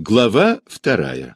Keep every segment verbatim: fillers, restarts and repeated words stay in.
Глава вторая.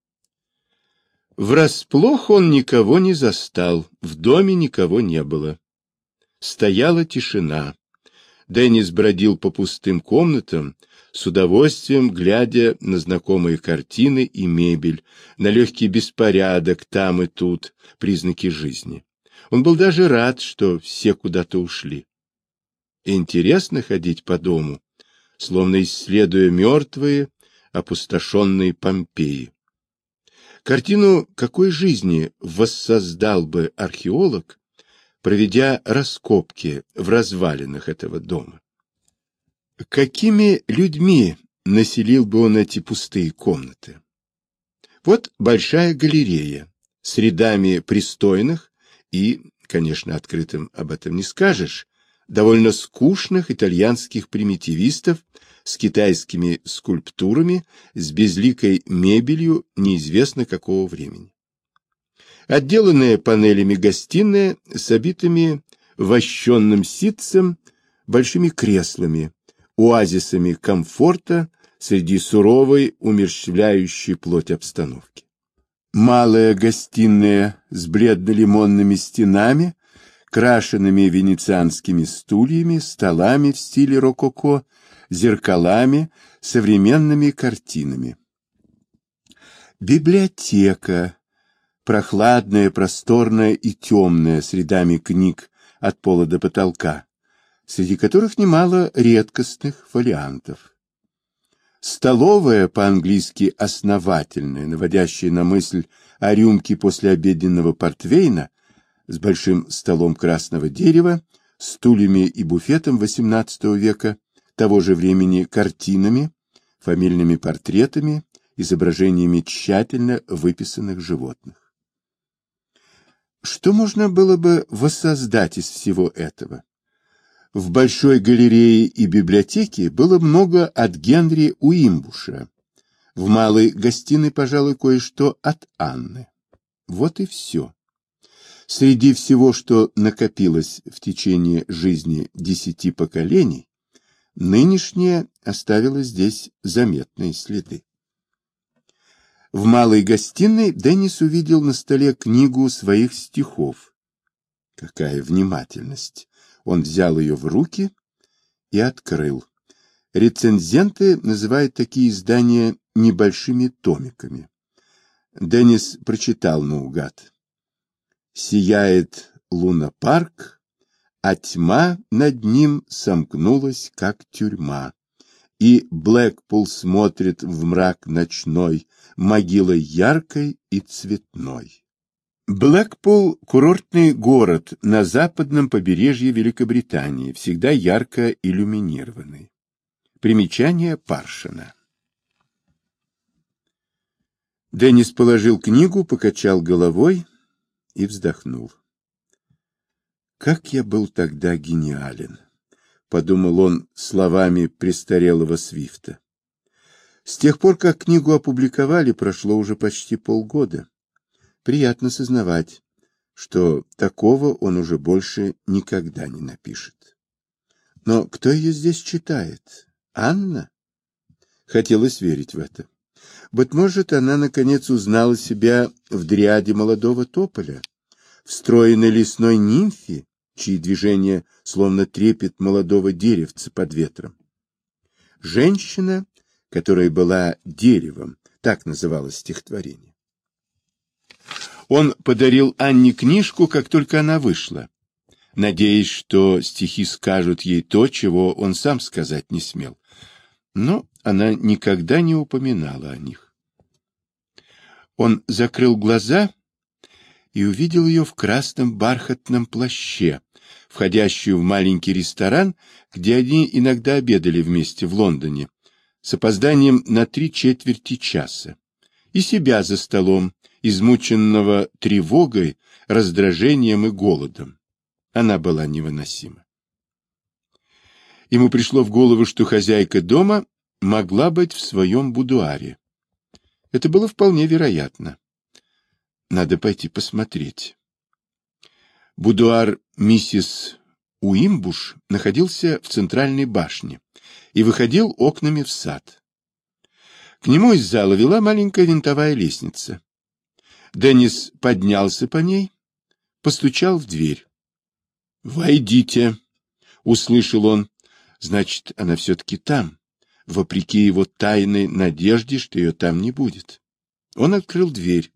Врасплох он никого не застал, в доме никого не было. Стояла тишина. Деннис бродил по пустым комнатам, с удовольствием глядя на знакомые картины и мебель, на легкий беспорядок там и тут, признаки жизни. Он был даже рад, что все куда-то ушли. Интересно ходить по дому, словно исследуя мертвые, опустошенные Помпеи. Картину какой жизни воссоздал бы археолог, проведя раскопки в развалинах этого дома? Какими людьми населил бы он эти пустые комнаты? Вот большая галерея с рядами пристойных и, конечно, открытым об этом не скажешь, довольно скучных итальянских примитивистов с китайскими скульптурами, с безликой мебелью неизвестно какого времени. Отделанная панелями гостиная с обитыми вощенным ситцем большими креслами, оазисами комфорта среди суровой, умерщвляющей плоть обстановки. Малая гостиная с бледно-лимонными стенами, крашенными венецианскими стульями, столами в стиле рококо, зеркалами, современными картинами. Библиотека, прохладная, просторная и темная, с рядами книг от пола до потолка, среди которых немало редкостных фолиантов. Столовая, по-английски основательная, наводящая на мысль о рюмке послеобеденного портвейна, с большим столом красного дерева, стульями и буфетом восемнадцатого века, того же времени картинами, фамильными портретами, изображениями тщательно выписанных животных. Что можно было бы воссоздать из всего этого? В большой галерее и библиотеке было много от Генри Уимбуша, в малой гостиной, пожалуй, кое-что от Анны. Вот и все. Среди всего, что накопилось в течение жизни десяти поколений, нынешнее оставило здесь заметные следы. В малой гостиной Деннис увидел на столе книгу своих стихов. Какая внимательность! Он взял ее в руки и открыл. Рецензенты называют такие издания небольшими томиками. Деннис прочитал наугад. «Сияет лунопарк, а тьма над ним сомкнулась, как тюрьма, и Блэкпул смотрит в мрак ночной, могилой яркой и цветной». Блэкпул – курортный город на западном побережье Великобритании, всегда ярко иллюминированный. Примечание Паршина. Деннис положил книгу, покачал головой и вздохнул. «Как я был тогда гениален!» — подумал он словами престарелого Свифта. С тех пор, как книгу опубликовали, прошло уже почти полгода. Приятно сознавать, что такого он уже больше никогда не напишет. Но кто ее здесь читает? Анна? Хотелось верить в это. Быть может, она наконец узнала себя в дриаде молодого тополя, в стройной лесной нимфе, чьи движения словно трепет молодого деревца под ветром. Женщина, которая была деревом, так называлось стихотворение. Он подарил Анне книжку, как только она вышла, надеясь, что стихи скажут ей то, чего он сам сказать не смел. Но она никогда не упоминала о них. Он закрыл глаза и увидел ее в красном бархатном плаще, входящую в маленький ресторан, где они иногда обедали вместе в Лондоне, с опозданием на три четверти часа, и себя за столом, измученного тревогой, раздражением и голодом. Она была невыносима. Ему пришло в голову, что хозяйка дома могла быть в своем будуаре. Это было вполне вероятно. Надо пойти посмотреть. Будуар миссис Уимбуш находился в центральной башне и выходил окнами в сад. К нему из зала вела маленькая винтовая лестница. Деннис поднялся по ней, постучал в дверь. «Войдите», — услышал он. Значит, она все-таки там, вопреки его тайной надежде, что ее там не будет. Он открыл дверь.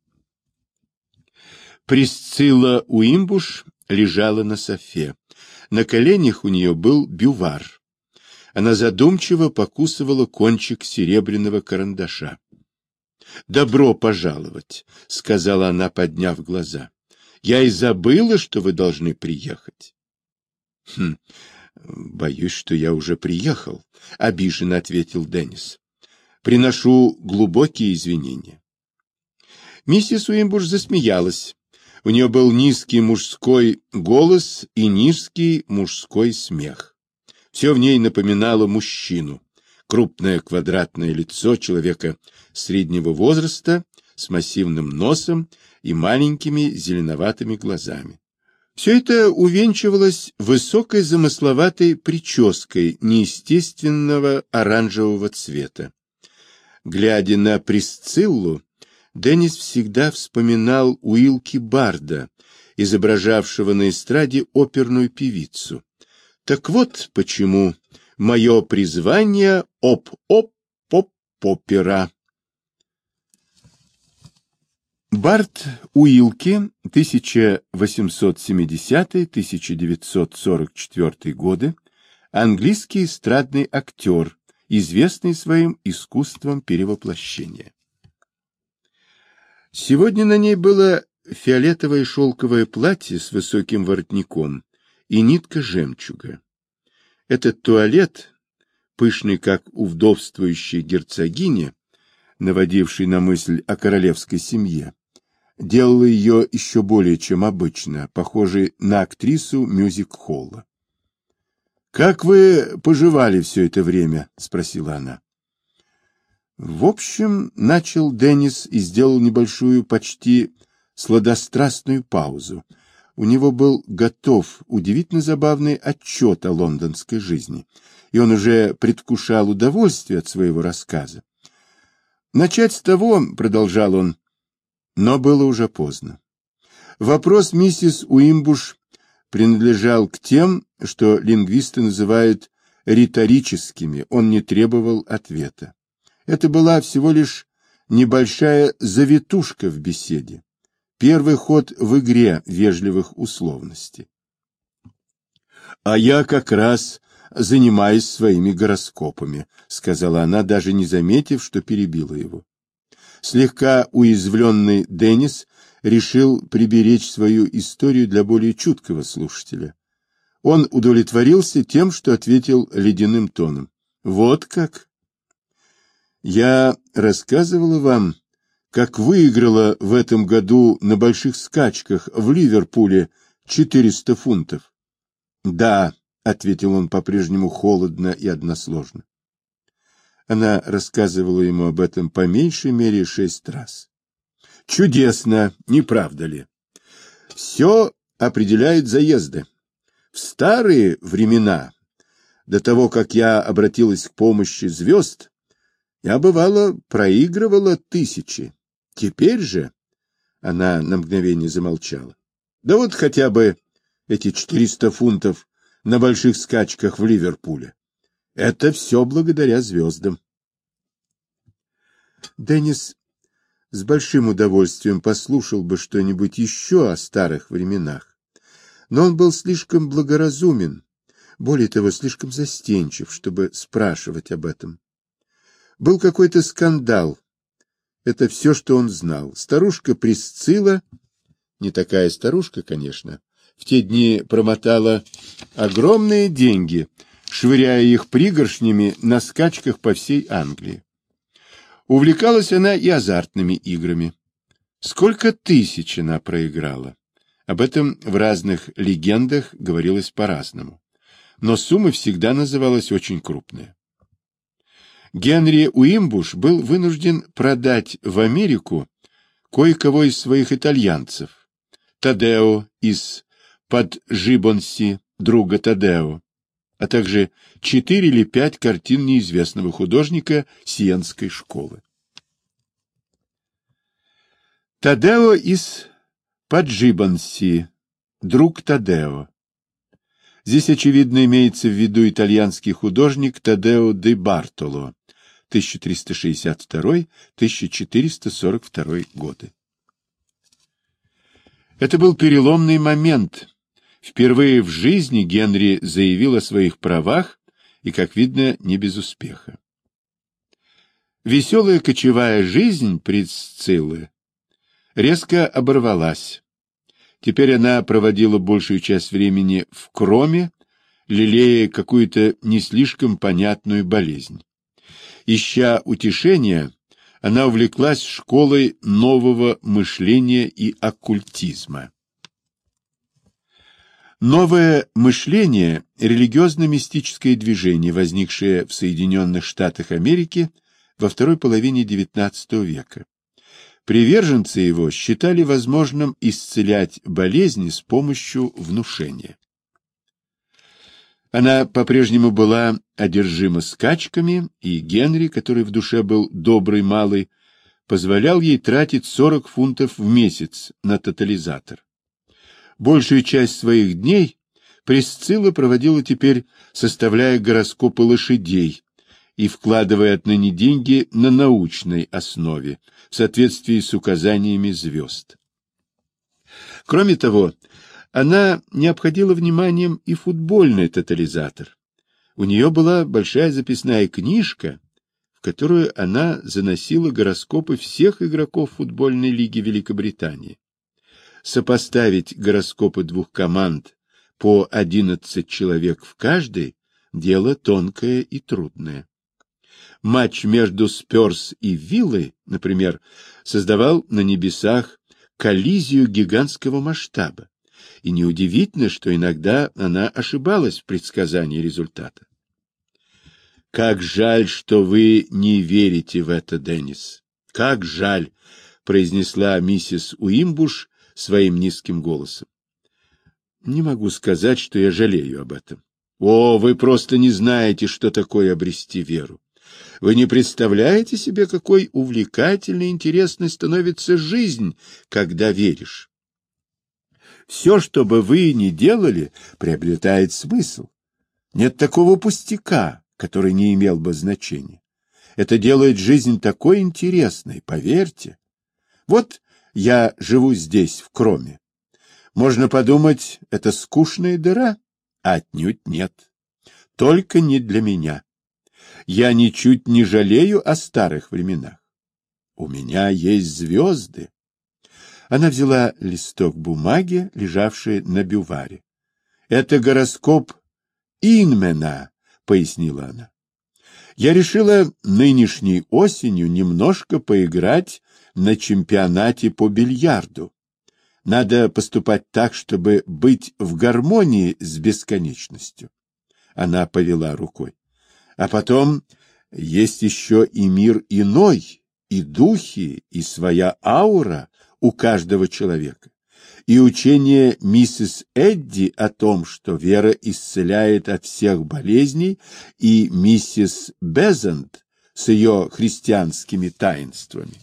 Присцилла Уимбуш лежала на софе. На коленях у нее был бювар. Она задумчиво покусывала кончик серебряного карандаша. «Добро пожаловать», — сказала она, подняв глаза. «Я и забыла, что вы должны приехать». «Хм, боюсь, что я уже приехал», — обиженно ответил Деннис. «Приношу глубокие извинения». Миссис Уимбуш засмеялась. У нее был низкий мужской голос и низкий мужской смех. Все в ней напоминало мужчину. Крупное квадратное лицо человека среднего возраста с массивным носом и маленькими зеленоватыми глазами. Все это увенчивалось высокой замысловатой прической неестественного оранжевого цвета. Глядя на Присциллу, Деннис всегда вспоминал Уилки Барда, изображавшего на эстраде оперную певицу. Так вот почему мое призвание оп-оп-поп-опера. Бард Уилки, тысяча восемьсот семидесятый — тысяча девятьсот сорок четвёртый годы, английский эстрадный актер, известный своим искусством перевоплощения. Сегодня на ней было фиолетовое шелковое платье с высоким воротником и нитка жемчуга. Этот туалет, пышный, как у вдовствующей герцогини, наводивший на мысль о королевской семье, делало ее еще более чем обычно, похожей на актрису мюзик-холла. «Как вы поживали все это время?» — спросила она. В общем, начал Деннис и сделал небольшую, почти сладострастную паузу. У него был готов удивительно забавный отчет о лондонской жизни, и он уже предвкушал удовольствие от своего рассказа. Начать с того, продолжал он, но было уже поздно. Вопрос миссис Уимбуш принадлежал к тем, что лингвисты называют риторическими, он не требовал ответа. Это была всего лишь небольшая завитушка в беседе, первый ход в игре вежливых условностей. «А я как раз занимаюсь своими гороскопами», — сказала она, даже не заметив, что перебила его. Слегка уязвленный Деннис решил приберечь свою историю для более чуткого слушателя. Он удовлетворился тем, что ответил ледяным тоном. «Вот как? Я рассказывала вам, как выиграла в этом году на больших скачках в Ливерпуле четыреста фунтов. Да, ответил он по-прежнему холодно и односложно. Она рассказывала ему об этом по меньшей мере шесть раз. Чудесно, не правда ли? Все определяют заезды. В старые времена, до того, как я обратилась к помощи звезд, я, бывало, проигрывала тысячи. Теперь же... Она на мгновение замолчала. Да вот хотя бы эти четыреста фунтов на больших скачках в Ливерпуле. Это все благодаря звездам. Деннис с большим удовольствием послушал бы что-нибудь еще о старых временах, но он был слишком благоразумен, более того, слишком застенчив, чтобы спрашивать об этом. Был какой-то скандал. Это все, что он знал. Старушка Присцилла, не такая старушка, конечно, в те дни промотала огромные деньги, швыряя их пригоршнями на скачках по всей Англии. Увлекалась она и азартными играми. Сколько тысяч она проиграла? Об этом в разных легендах говорилось по-разному. Но сумма всегда называлась очень крупная. Генри Уимбуш был вынужден продать в Америку кое-кого из своих итальянцев. Тадео из Поджибонси, друга Тадео, а также четыре или пять картин неизвестного художника Сиенской школы. Тадео из Паджибанси, друг Тадео. Здесь, очевидно, имеется в виду итальянский художник Тадео де Бартоло, тысяча триста шестьдесят второй — тысяча четыреста сорок второй годы. Это был переломный момент. Впервые в жизни Генри заявил о своих правах, и, как видно, не без успеха. Веселая кочевая жизнь Присциллы резко оборвалась. Теперь она проводила большую часть времени в Кроме, лелея какую-то не слишком понятную болезнь. Ища утешения, она увлеклась школой нового мышления и оккультизма. Новое мышление – религиозно-мистическое движение, возникшее в Соединенных Штатах Америки во второй половине девятнадцатого века. Приверженцы его считали возможным исцелять болезни с помощью внушения. Она по-прежнему была одержима скачками, и Генри, который в душе был добрый малый, позволял ей тратить сорок фунтов в месяц на тотализатор. Большую часть своих дней Присцилла проводила теперь, составляя гороскопы лошадей и вкладывая отныне деньги на научной основе, в соответствии с указаниями звезд. Кроме того, она не обходила вниманием и футбольный тотализатор. У нее была большая записная книжка, в которую она заносила гороскопы всех игроков футбольной лиги Великобритании. Сопоставить гороскопы двух команд по одиннадцать человек в каждой – дело тонкое и трудное. Матч между Спёрс и Виллой, например, создавал на небесах коллизию гигантского масштаба, и неудивительно, что иногда она ошибалась в предсказании результата. «Как жаль, что вы не верите в это, Деннис! Как жаль!» — произнесла миссис Уимбуш своим низким голосом. «Не могу сказать, что я жалею об этом. О, вы просто не знаете, что такое обрести веру. Вы не представляете себе, какой увлекательной и интересной становится жизнь, когда веришь. Все, что бы вы ни делали, приобретает смысл. Нет такого пустяка, который не имел бы значения. Это делает жизнь такой интересной, поверьте. Вот я живу здесь, в Кроме. Можно подумать, это скучная дыра, а отнюдь нет. Только не для меня. Я ничуть не жалею о старых временах. У меня есть звезды. Она взяла листок бумаги, лежавший на бюваре. Это гороскоп Инмена, пояснила она. Я решила нынешней осенью немножко поиграть на чемпионате по бильярду. Надо поступать так, чтобы быть в гармонии с бесконечностью. Она повела рукой. А потом есть еще и мир иной, и духи, и своя аура у каждого человека. И учение миссис Эдди о том, что вера исцеляет от всех болезней, и миссис Безант с ее христианскими таинствами.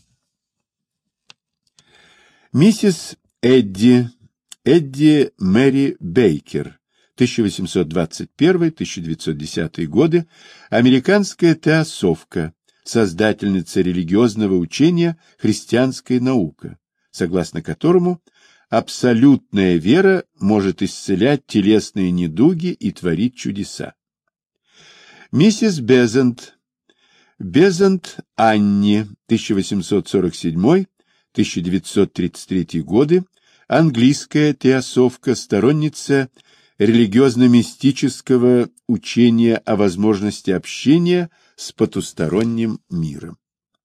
Миссис Эдди, Эдди Мэри Бейкер, тысяча восемьсот двадцать первый — тысяча девятьсот десятый годы, американская теософка, создательница религиозного учения «Христианская наука», согласно которому абсолютная вера может исцелять телесные недуги и творить чудеса. Миссис Безант, Безант Анни, тысяча восемьсот сорок седьмой — тысяча девятьсот тридцать третий годы, английская теософка, сторонница религиозно-мистического учения о возможности общения с потусторонним миром.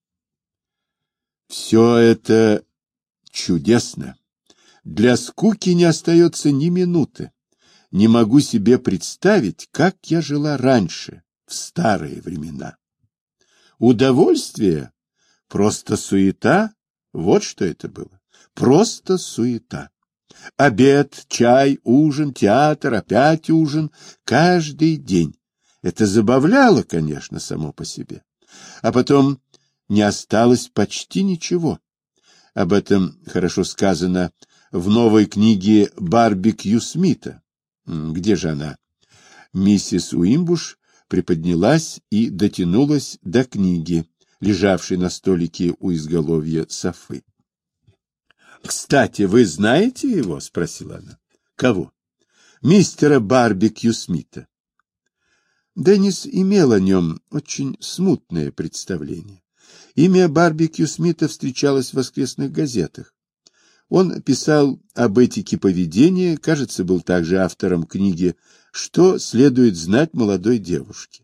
Все это чудесно. Для скуки не остается ни минуты. Не могу себе представить, как я жила раньше, в старые времена. Удовольствие, просто суета, вот что это было. Просто суета. Обед, чай, ужин, театр, опять ужин, каждый день. Это забавляло, конечно, само по себе. А потом не осталось почти ничего. Об этом хорошо сказано в новой книге Барбекю Смита. Где же она? Миссис Уимбуш приподнялась и дотянулась до книги, лежавшей на столике у изголовья Софы. — Кстати, вы знаете его? — спросила она. — Кого? — Мистера Барбекю Смита. Деннис имел о нем очень смутное представление. Имя Барбекю Смита встречалось в воскресных газетах. Он писал об этике поведения, кажется, был также автором книги «Что следует знать молодой девушке».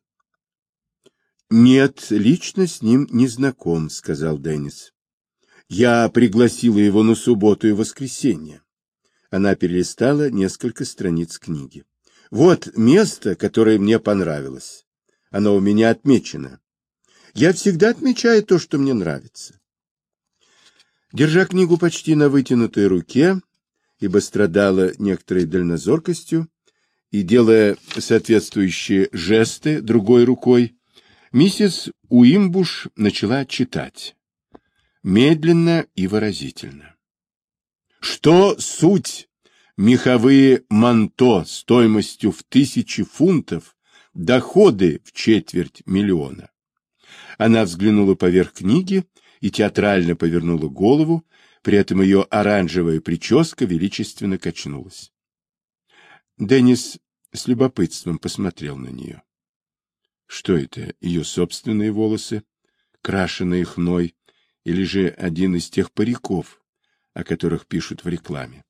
«Нет, лично с ним не знаком», — сказал Деннис. «Я пригласила его на субботу и воскресенье». Она перелистала несколько страниц книги. «Вот место, которое мне понравилось. Оно у меня отмечено. Я всегда отмечаю то, что мне нравится». Держа книгу почти на вытянутой руке, ибо страдала некоторой дальнозоркостью, и делая соответствующие жесты другой рукой, миссис Уимбуш начала читать. Медленно и выразительно. Что суть меховые манто стоимостью в тысячи фунтов, доходы в четверть миллиона? Она взглянула поверх книги и театрально повернула голову, при этом ее оранжевая прическа величественно качнулась. Деннис с любопытством посмотрел на нее. Что это, ее собственные волосы, крашеные хной, или же один из тех париков, о которых пишут в рекламе?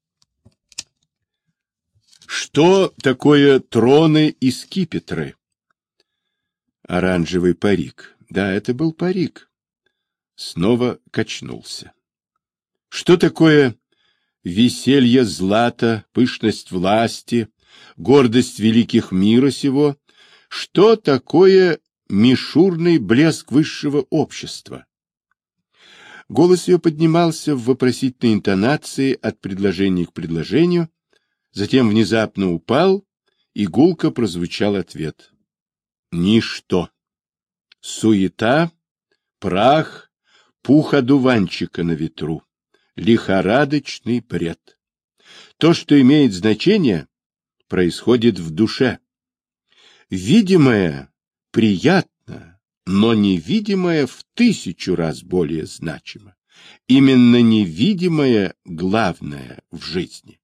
Что такое троны и скипетры? Оранжевый парик. Да, это был парик. Снова качнулся. Что такое веселье злата, пышность власти, гордость великих мира сего? Что такое мишурный блеск высшего общества? Голос ее поднимался в вопросительной интонации от предложения к предложению, затем внезапно упал, и гулко прозвучал ответ. Ничто. Суета, прах, пух одуванчика на ветру, лихорадочный бред. То, что имеет значение, происходит в душе. Видимое приятно, но невидимое в тысячу раз более значимо. Именно невидимое главное в жизни.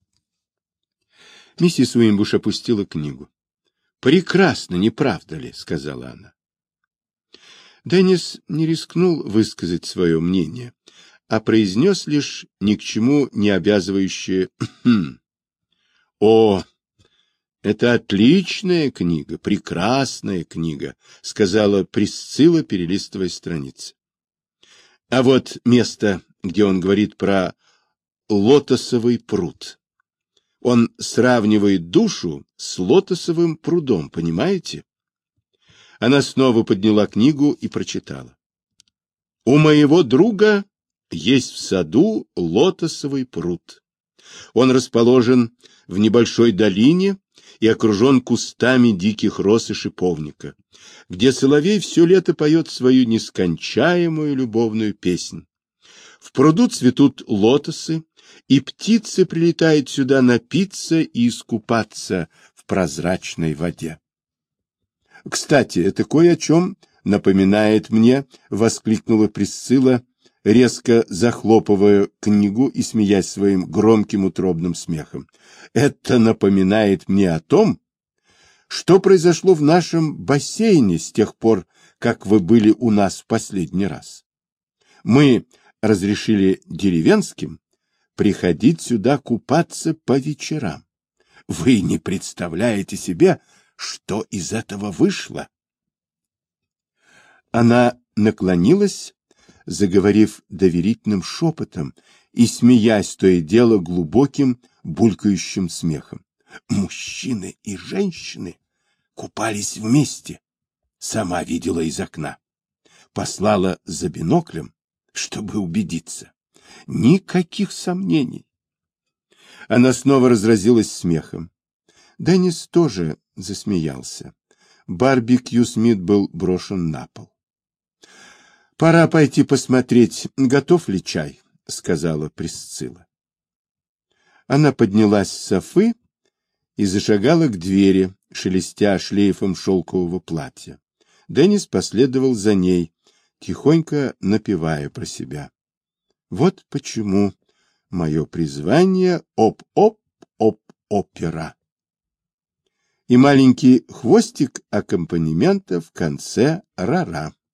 Миссис Уимбуш опустила книгу. «Прекрасно, не правда ли?» — сказала она. Деннис не рискнул высказать свое мнение, а произнес лишь ни к чему не обязывающее «Хм». «О, это отличная книга, прекрасная книга», — сказала Присцилла, перелистывая страницы. А вот место, где он говорит про лотосовый пруд. Он сравнивает душу с лотосовым прудом, понимаете? Она снова подняла книгу и прочитала. У моего друга есть в саду лотосовый пруд. Он расположен в небольшой долине и окружен кустами диких роз и шиповника, где соловей все лето поет свою нескончаемую любовную песнь. В пруду цветут лотосы, и птицы прилетают сюда напиться и искупаться в прозрачной воде. «Кстати, это кое о чем напоминает мне», — воскликнула Присцилла, резко захлопывая книгу и смеясь своим громким утробным смехом. «Это напоминает мне о том, что произошло в нашем бассейне с тех пор, как вы были у нас в последний раз. Мы разрешили деревенским приходить сюда купаться по вечерам. Вы не представляете себе, что из этого вышло». Она наклонилась, заговорив доверительным шепотом и смеясь то и дело глубоким булькающим смехом. Мужчины и женщины купались вместе. Сама видела из окна. Послала за биноклем, чтобы убедиться. Никаких сомнений. Она снова разразилась смехом. Деннис тоже засмеялся. Барбекю Смит был брошен на пол. «Пора пойти посмотреть, готов ли чай», — сказала Присцилла. Она поднялась с софы и зашагала к двери, шелестя шлейфом шелкового платья. Деннис последовал за ней, тихонько напевая про себя. Вот почему мое призвание оп-оп-оп-опера. И маленький хвостик аккомпанемента в конце ра-ра.